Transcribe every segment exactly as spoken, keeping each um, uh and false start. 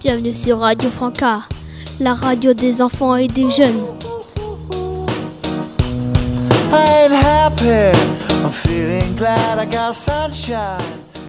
Bienvenue sur Radio Franca, la radio des enfants et des jeunes. I'm happy, I'm feeling glad I got sunshine.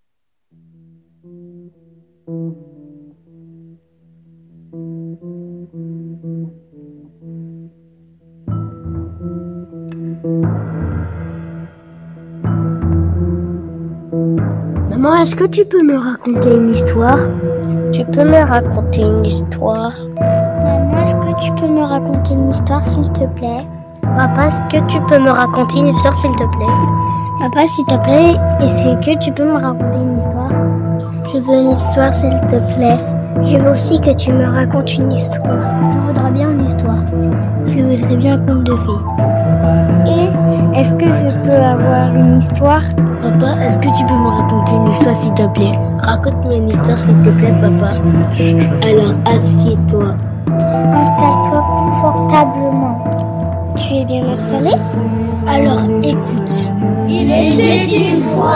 Maman, est-ce que tu peux me raconter une histoire ? Tu peux me raconter une histoire ? Maman, est-ce que tu peux me raconter une histoire, s'il te plaît ? Papa, est-ce que tu peux me raconter une histoire, s'il te plaît ? Papa, s'il te plaît, est-ce que tu peux me raconter une histoire ? Je veux une histoire, s'il te plaît. Je veux aussi que tu me racontes une histoire. Je voudrais bien une histoire. Je voudrais bien un conte de fées. Et est-ce que je peux avoir une histoire ? Papa, est-ce que tu peux me raconter une histoire, s'il te plaît ? Raconte-moi une histoire, s'il te plaît, papa. Alors, assieds-toi. Installe-toi confortablement. Tu es bien installé ? Alors, écoute. Il était une fois.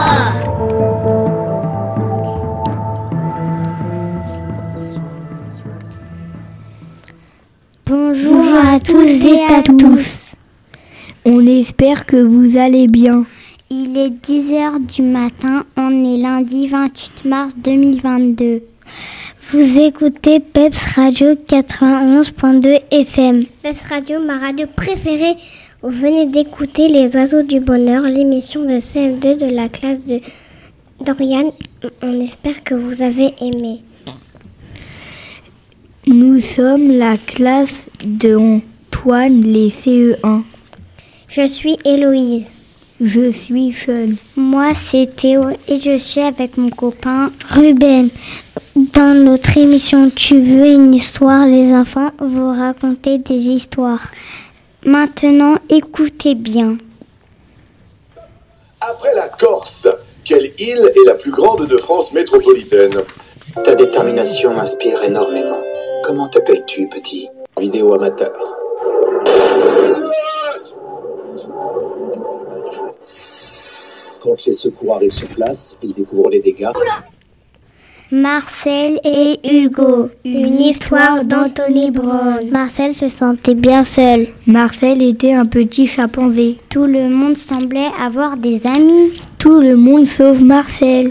Bonjour à tous et à tous. On espère que vous allez bien. Il est dix heures du matin, on est lundi vingt-huit mars deux mille vingt-deux. Vous écoutez Peps Radio quatre-vingt-onze point deux F M. Peps Radio, ma radio préférée. Vous venez d'écouter Les Oiseaux du Bonheur, l'émission de C M deux de la classe de Dorian. On espère que vous avez aimé. Nous sommes la classe d'Antoine, les C E un. Je suis Héloïse. Je suis seule. Moi, c'est Théo et je suis avec mon copain Ruben. Dans notre émission Tu veux une histoire, les enfants vous raconter des histoires. Maintenant, écoutez bien. Après la Corse, quelle île est la plus grande de France métropolitaine ? Ta détermination m'inspire énormément. Comment t'appelles-tu, petit ? Vidéo amateur. Quand les secours arrivent sur place, ils découvrent les dégâts. Marcel et Hugo, une histoire d'Anthony Brown. Marcel se sentait bien seul. Marcel était un petit chimpanzé. Tout le monde semblait avoir des amis. Tout le monde sauf Marcel.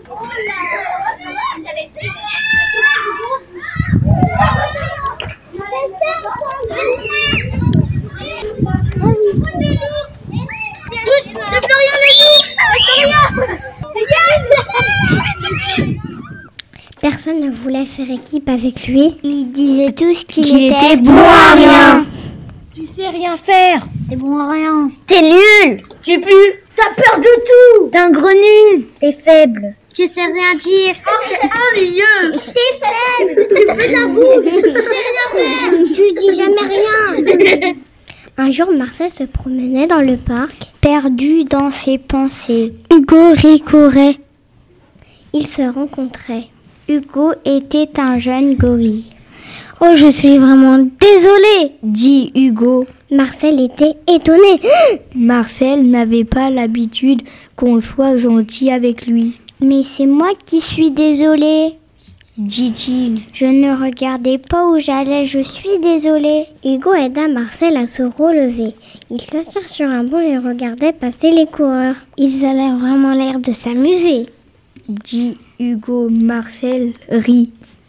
Personne ne voulait faire équipe avec lui. Ils disaient tous qu'il, qu'il était, était bon à rien. Tu sais rien faire. T'es bon à rien. T'es nul. Tu pues. T'as peur de tout. T'es un gros nul. T'es faible. Tu sais rien dire. C'est ennuyeux. T'es faible. Tu fais la boue. Tu sais rien faire. Tu dis jamais rien. Un jour, Marcel se promenait dans le parc, perdu dans ses pensées. Hugo ricorait. Ils se rencontraient. Hugo était un jeune gorille. « Oh, je suis vraiment désolé !» dit Hugo. Marcel était étonné. Marcel n'avait pas l'habitude qu'on soit gentil avec lui. « Mais c'est moi qui suis désolé, dit-il. Je ne regardais pas où j'allais, je suis désolé. » Hugo aida Marcel à se relever. Ils s'assirent sur un banc et regardaient passer les coureurs. Ils avaient vraiment l'air de s'amuser, dit Hugo. Marcel rit.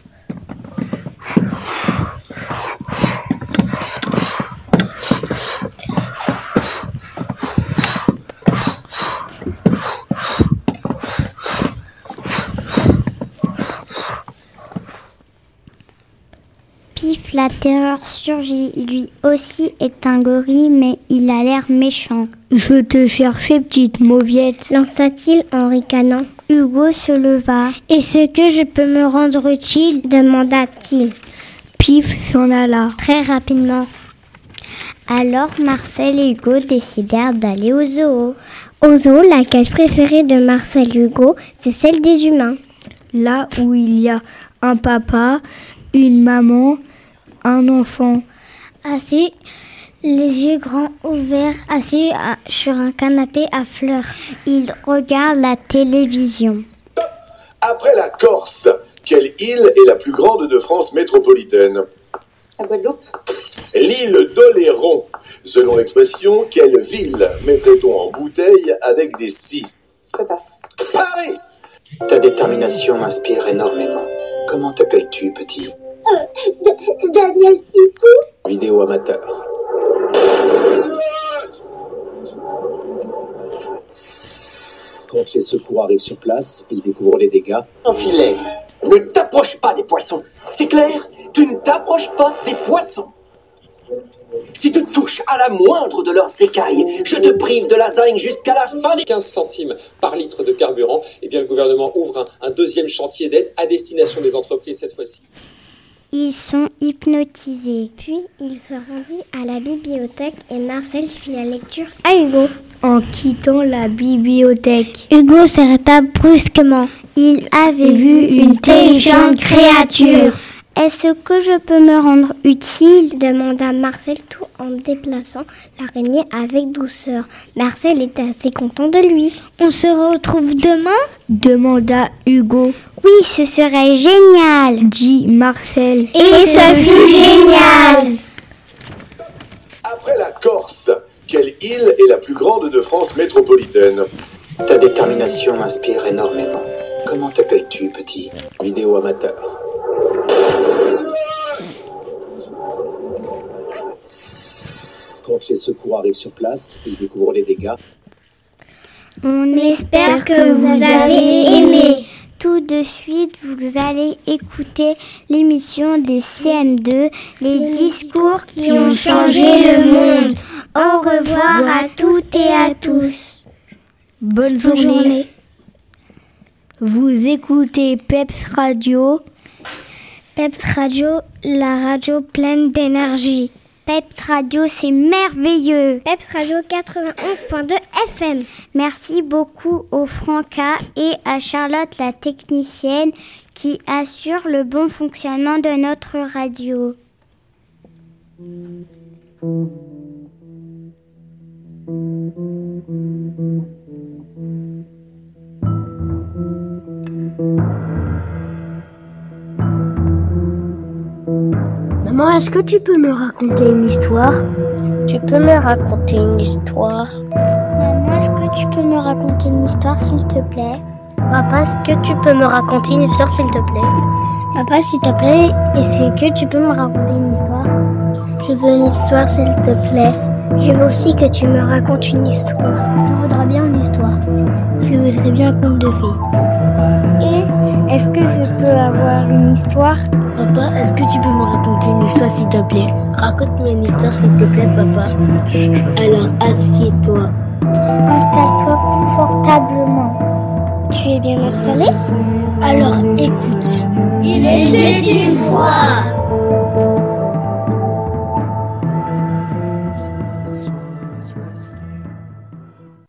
Pif, la terreur surgit. Lui aussi est un gorille, mais il a l'air méchant. « Je te cherchais, petite mauviette, » lança-t-il en ricanant. Hugo se leva. « Est-ce que je peux me rendre utile ?» demanda-t-il. Pif s'en alla. Très rapidement. Alors Marcel et Hugo décidèrent d'aller au zoo. Au zoo, la cage préférée de Marcel et Hugo, c'est celle des humains. Là où il y a un papa, une maman, un enfant. Assis, les yeux grands ouverts, assis à, sur un canapé à fleurs. Il regarde la télévision. Après la Corse, Quelle île est la plus grande de France métropolitaine? La Guadeloupe. L'île d'Oléron. Selon l'expression, quelle ville mettrait-on en bouteille avec des scies? Je passe. Paris! Ta détermination m'inspire énormément. Comment t'appelles-tu, petit? Euh, Daniel Sissou. Vidéo amateur. Quand les secours arrivent sur place, ils découvrent les dégâts. Un filet. Ne t'approche pas des poissons. C'est clair? Tu ne t'approches pas des poissons. Si tu touches à la moindre de leurs écailles, je te prive de lasagne jusqu'à la fin des... quinze centimes par litre de carburant. Eh bien, le gouvernement ouvre un, un deuxième chantier d'aide à destination des entreprises cette fois-ci. Ils sont hypnotisés. Puis, il se rendit à la bibliothèque et Marcel fit la lecture à Hugo. En quittant la bibliothèque, Hugo s'arrêta brusquement. Il avait vu une terrifiante créature. Est-ce que je peux me rendre utile? Demanda Marcel tout en déplaçant l'araignée avec douceur. Marcel était assez content de lui. On se retrouve demain? Demanda Hugo. Oui, ce serait génial, dit Marcel. Et, Et ce fut génial. Après la Corse, quelle île est la plus grande de France métropolitaine? Ta détermination m'inspire énormément. Comment t'appelles-tu, petit? Vidéo amateur. Quand les secours arrivent sur place, ils découvrent les dégâts. On espère que vous avez aimé. Tout de suite, vous allez écouter l'émission des C M deux, les discours qui ont changé le monde. Au revoir à toutes et à tous. Bonne journée. Vous écoutez Peps Radio. Peps Radio, la radio pleine d'énergie. Peps Radio, c'est merveilleux. Peps Radio quatre-vingt-onze point deux F M. Merci beaucoup au Franca et à Charlotte, la technicienne, qui assure le bon fonctionnement de notre radio. Maman, est-ce que tu peux me raconter une histoire? Tu peux me raconter une histoire? Maman, est-ce que tu peux me raconter une histoire, s'il te plaît? Papa, est-ce que tu peux me raconter une histoire, s'il te plaît? Papa, s'il te plaît, est-ce que tu peux me raconter une histoire? Je veux une histoire, s'il te plaît. Je veux aussi que tu me racontes une histoire. Je voudrais bien une histoire. Je voudrais bien un conte de fées. Et est-ce que je peux avoir une histoire? Papa, est-ce que tu peux me raconter une histoire, s'il te plaît? Raconte-moi une histoire, s'il te plaît, papa. Alors, assieds-toi. Installe-toi confortablement. Tu es bien installé? Alors, écoute. Il était une fois